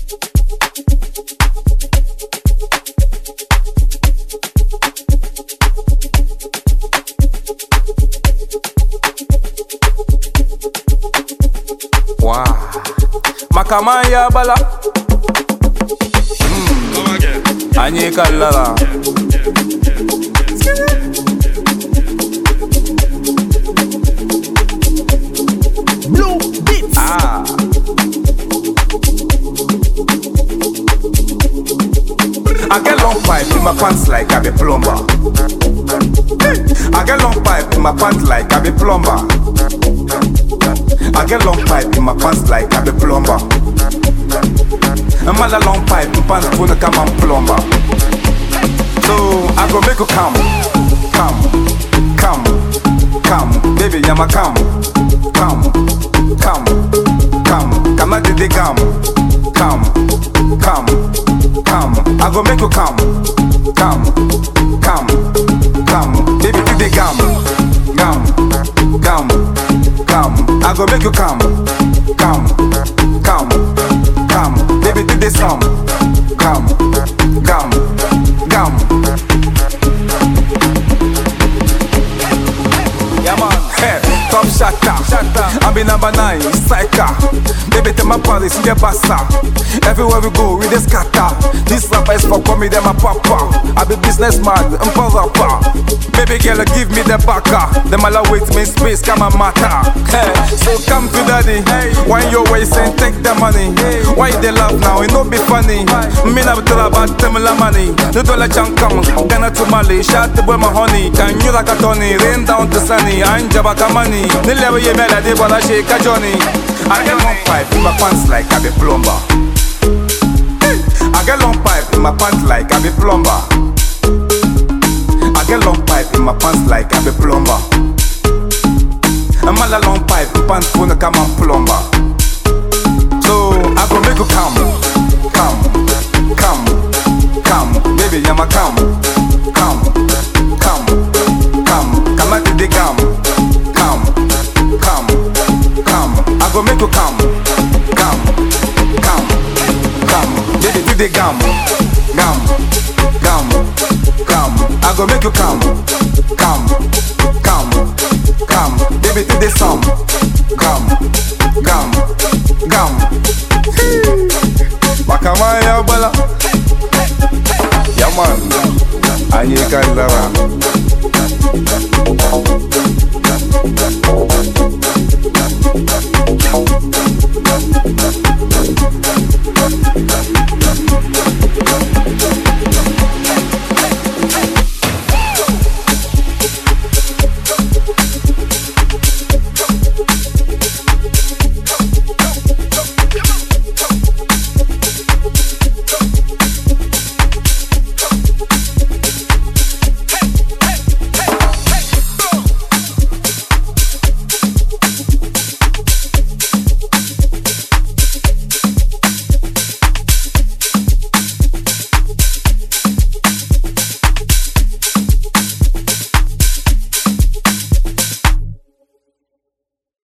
Wow. Makamaya bala. Anye kalala. Blue Beats. I get long pipe in my pants like I be plumber. I get long pipe in my pants like I be plumber. I get long pipe in my pants like I be plumber. I'm a long pipe in pants gonna come and plumber. So I go make you come, baby, yama come on to the come, I go make you come, baby, to the gum, I go make you come, baby, to the sum, gum. Yeah man, hey, top shatter. I be number 9, psycha. Baby, tell my party, see the bassa. Everywhere we go, we just scatter. This rapper is for me, then my papa. I be businessman, I'm for rapper. Baby girl, give me the baka. The mala wait me space, come and matter. Hey, so come to daddy. Wind your waist and take the money. Why they laugh now? It no be funny. Me na tell about them la money. The dollar chunk come, Ghana to Mali. Shot the boy my honey. Can you like a Tony? Rain down to sunny. I'm Jabaka money. The level you made a day, but I shake a Johnny. I get long pipe in my pants like I be plumber. I get long pipe in my pants like I be plumber. I get long pipe in my pants like I be plumber. I'm a long pipe in pants gonna come and plumber. So I go make you come, baby, yama come on to the gum, I go make you come, baby, to the gum, I go make you come, baby, to the sum, gum. Makamaya bala. Yeah man, Anye kalala.